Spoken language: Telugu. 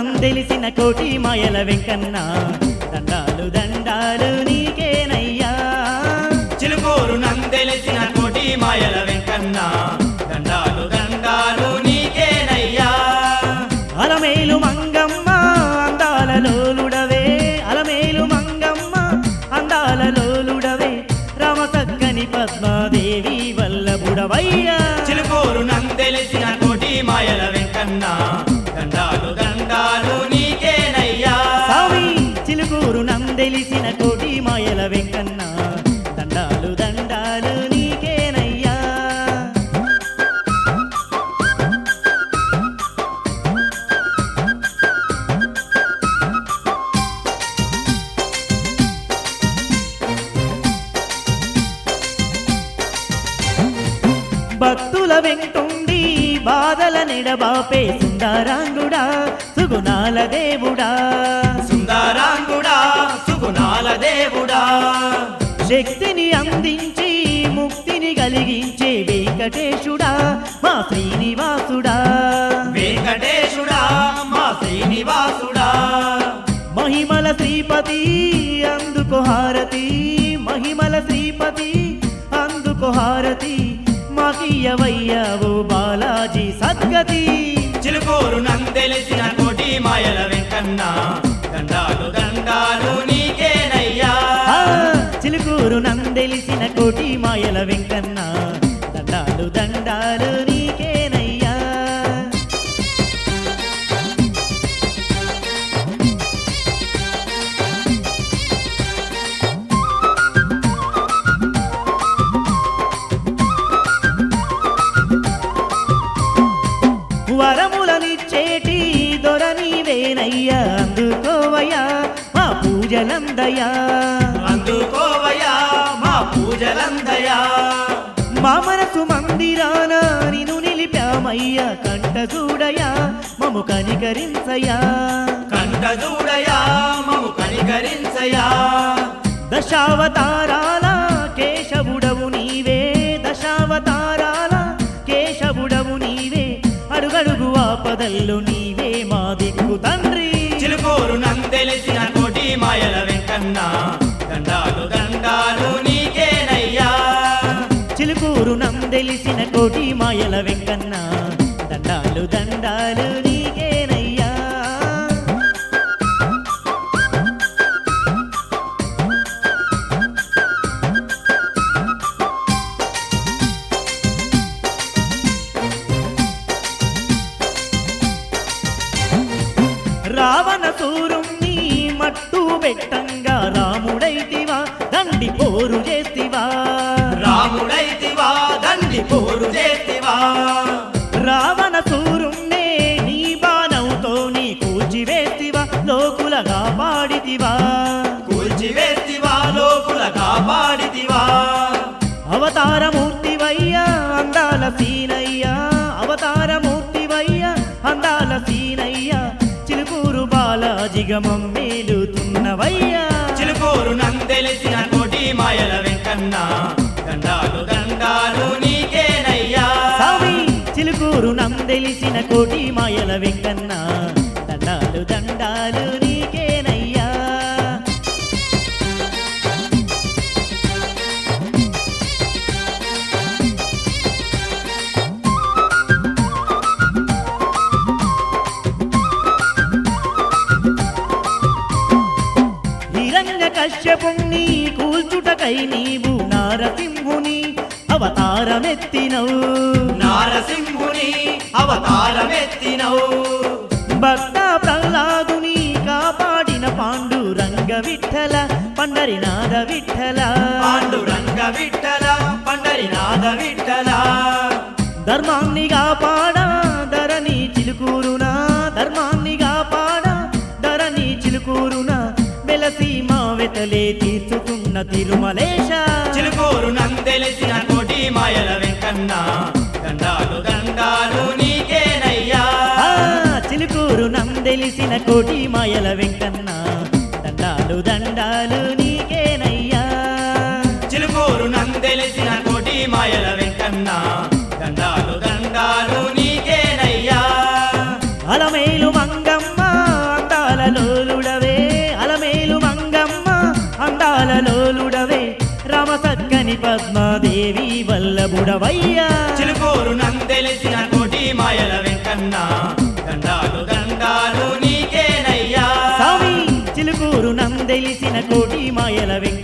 నందెలిసిన కోటి మాయల వెంకన్న దండాలు దండాలు నీకేనయ్యా చిలుకూరు నందెలిసిన కోటి మాయల వెంకన్న దండాలు దండాలు నీకేనయ్యా అలమేలు మంగమ్మ అందాల లోలుడవే అలమేలు మంగమ్మ అందాల లోలుడవే రామసక్కని పద్మాదేవి వల్లభుడవయ్యా చిలుకూరు నందెలిసిన కోటి మాయల వెంకన్న దండాలు దండాలు నీకేనయ్యా స్వామి చిలుకూరు నందెలిసిన కోటి మాయల వెంకన్న దండాలు దండాలు నీకేనయ్యా భక్తుల వెంటుండి బాధల నెడబాపే సుందరాంగుడా సుగుణాల దేవుడా సుందరాంగుడా సుగుణాల దేవుడా శక్తిని అందించి ముక్తిని కలిగించే వెంకటేశుడా మా శ్రీనివాసుడా వెంకటేశుడా మా శ్రీనివాసుడా మహిమల శ్రీపతి అందుకో హారతి మహిమల శ్రీపతి అందుకో హారతి మాకియవయ్యావో బాలాజీ సద్గతి చిలుకూరు నందెలిసిన కోటి మాయల వెంకన్న దండాలు దండాలు నీకేనయ్యా ఆ, చిలుకూరు నందెలిసిన కోటి మాయల వెంకన్న దండాలు దండాలు నీకేనయ్యా వరములనిచ్చేటి దొర నీవేనయ్యా అందుకోవయ్యా మా పూజలందయ్యా అందుకోవయ్యా మా పూజలందయా మా మనసు మందిరాన నిన్ను నిలిపామయ్యా కంట చూడయా మము కనికరించయ్యా కంట చూడయా మము కనికరించయా దశావతారాల కేశవుడవు నీవే దశావతారాల కేశవుడవు నీవే అడుగడుగు ఆపదల్లో నీవే మా దిక్కు తండ్రి చిలుకూరు నందెలిసిన కోటి మాయల వెంకన్న దండాలు దండాలు నీకేనయ్యా చిలుకూరు నందెలిసిన కోటి మాయల వెంకన్న దండాలు దండాలు నీకేనయ్యా రావణ సూరుణ్ణి మట్టు పెట్టంగా రాముడైతివా దండి పోరు చేస్తివా రాముడైతివా దండి పోరు చేతివా రావణ సూరుణ్ణే నీ బాణంతో నీ కూల్చివేస్తివా లోకులగా పాడితివా కూల్చివేస్తివా లోకుల కాపాడితివా అవతారమూర్తివయ్యా అందాల సీనయ్యా అవతారమూర్తివయ్యా అందాల సీనయ్యా చిలుకూరు బాలాజిగ మమ్మేలుతున్నవయ్యా చిలుకూరు నందెలిసిన కోటి మాయల వెంకన్న దండాలు దండాలు నీకేనయ్యా స్వామి చిలుకూరు నందెలిసిన కోటి మాయల వెంకన్న దండాలు దండాలు నీకేనయ్యా హిరణ్య కశ్యపుణ్ణి కూల్చుటకై నీవు నారసింహుని అవతారమెత్తినవు నారసింహుని అవతారమెత్తినవు భక్త ప్రహ్లాదుని కాపాడిన పాండురంగ విఠల పండరినాథ విఠల పాండురంగ విఠల పండరినాథ విఠల ధర్మాన్ని కాపాడా ధరణి చిలుకూరునా ధర్మాన్ని కాపాడా ధరణి చిలుకూరునా వెలసి మా వెతలే తీర్చుతున్న తిరుమలేశ చిలుకూరు నందెలిసిన కోటి మాయల వెంకన్న దండాలు దండాలు నీకేనయ్యా ఆ, చిలుకూరు నందెలిసిన కోటి మాయల వెంకన్న దండాలు దండాలు నీకేనయ్యా చిలుకూరు నందెలిసిన కోటి మాయల వెంకన్న దండాలు దండాలు నీకేనయ్యా అలమేలు మంగమ్మ తల్లి పద్మాదేవి వల్లభుడవయ్యా చిలుకూరు నందెలిసిన కోటి మాయల వెంకన్న దండాలు దండాలు నీకేనయ్యా స్వామి చిలుకూరు నందెలిసిన కోటి మాయల వెంకన్న